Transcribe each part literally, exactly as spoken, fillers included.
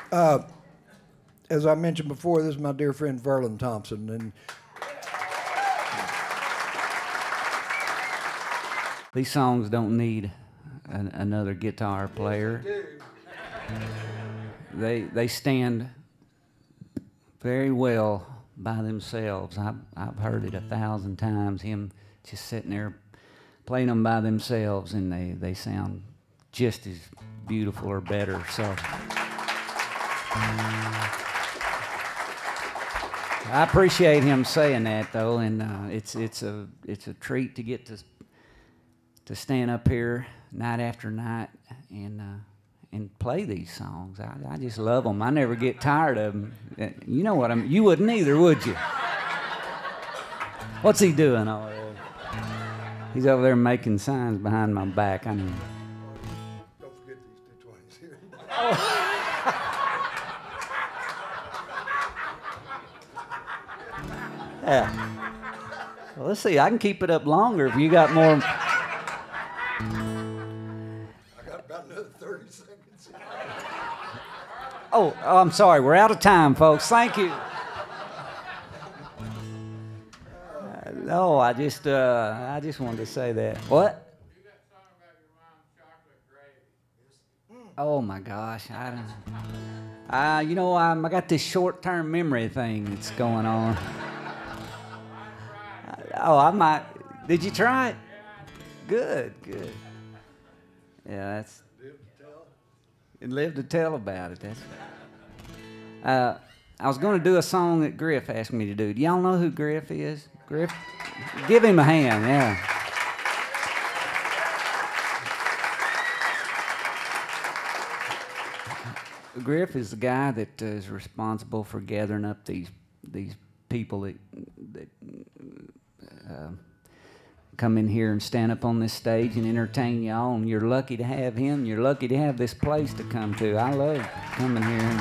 Uh, as I mentioned before, this is my dear friend Verlin Thompson, and These songs don't need an, another guitar player. They they stand very well by themselves. I've I've heard it a thousand times. Him just sitting there playing them by themselves, and they they sound just as beautiful or better. So. I appreciate him saying that, though, and uh, it's it's a it's a treat to get to to stand up here night after night and uh, and play these songs. I, I just love them. I never get tired of them. You know what I'm? You wouldn't either, would you? What's he doing over there? He's over there making signs behind my back. I mean. don't forget these two twenties here. Yeah. Well, let's see. I can keep it up longer if you got more. I got about another thirty seconds. Oh, oh, I'm sorry. We're out of time, folks. Thank you. Uh, no, I just, uh, I just wanted to say that. What? You got a song about your mom's chocolate gravy. Oh my gosh, I don't. Uh, you know, um, I got this short-term memory thing that's going on. Oh, I might. Did you try it? Good, good. Yeah, that's. And live to tell about it. That's. Uh, I was going to do a song that Griff asked me to do. Do y'all know who Griff is? Griff, give him a hand. Yeah. Griff is the guy that uh, is responsible for gathering up these these people that that. Uh, come in here and stand up on this stage and entertain y'all, and you're lucky to have him. You're lucky to have this place to come to. I love coming here. And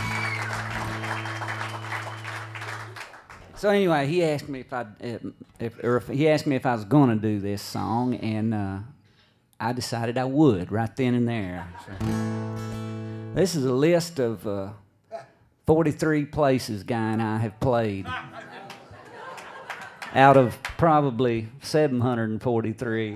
so anyway, he asked me if I, if, if, or if he asked me if I was going to do this song, and uh, I decided I would right then and there. So, this is a list of uh, forty-three places Guy and I have played. Out of probably seven hundred forty-three.